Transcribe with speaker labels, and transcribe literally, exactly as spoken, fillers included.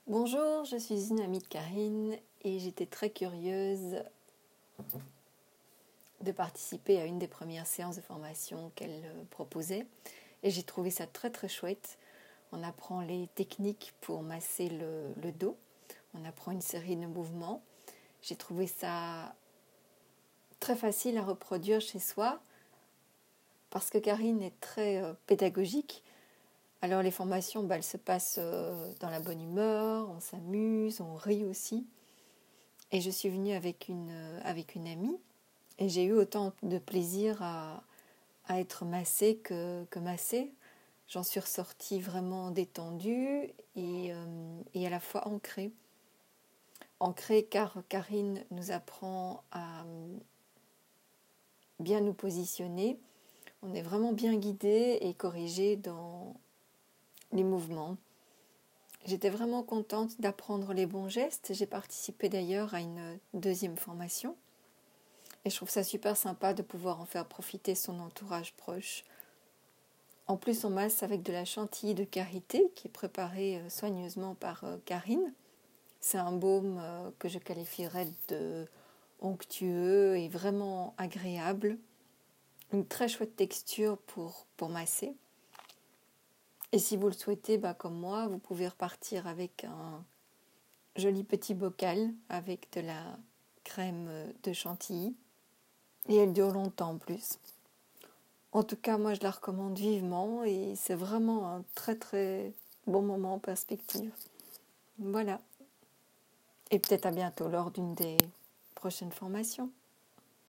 Speaker 1: Bonjour, je suis une amie de Karine et j'étais très curieuse de participer à une des premières séances de formation qu'elle proposait et j'ai trouvé ça très très chouette. On apprend les techniques pour masser le, le dos, on apprend une série de mouvements. J'ai trouvé ça très facile à reproduire chez soi parce que Karine est très euh, pédagogique. Alors les formations, bah, elles se passent euh, dans la bonne humeur, on s'amuse, on rit aussi. Et je suis venue avec une, euh, avec une amie et j'ai eu autant de plaisir à, à être massée que, que massée. J'en suis ressortie vraiment détendue et, euh, et à la fois ancrée. Ancrée car Karine nous apprend à bien nous positionner. On est vraiment bien guidé et corrigé dans les mouvements. J'étais vraiment contente d'apprendre les bons gestes. J'ai participé d'ailleurs à une deuxième formation. Et je trouve ça super sympa de pouvoir en faire profiter son entourage proche. En plus, on masse avec de la chantilly de karité qui est préparée soigneusement par Karine. C'est un baume que je qualifierais de onctueux et vraiment agréable. Une très chouette texture pour, pour masser. Et si vous le souhaitez, bah, comme moi, vous pouvez repartir avec un joli petit bocal avec de la crème de chantilly. Et elle dure longtemps en plus. En tout cas, moi, je la recommande vivement et c'est vraiment un très très bon moment en perspective. Voilà. Et peut-être à bientôt lors d'une des prochaines formations.